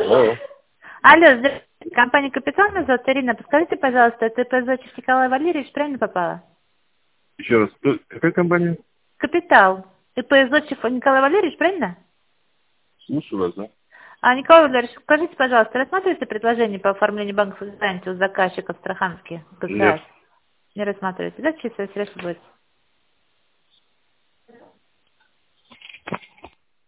Алло. Алло, здравствуйте. Компания «Капитал», меня зовут Ирина. Подскажите, пожалуйста, это производитель Николай Валерьевич, правильно попала? Еще раз. Какая компания? «Капитал». И производитель Николай Валерьевич, правильно? Слушаю вас, да? Николай Валерьевич, скажите, пожалуйста, рассматриваете предложение по оформлению банковской гарантии у заказчика в Астраханске, ГКС? Нет. Не рассматриваете, да? Чистое средство будет?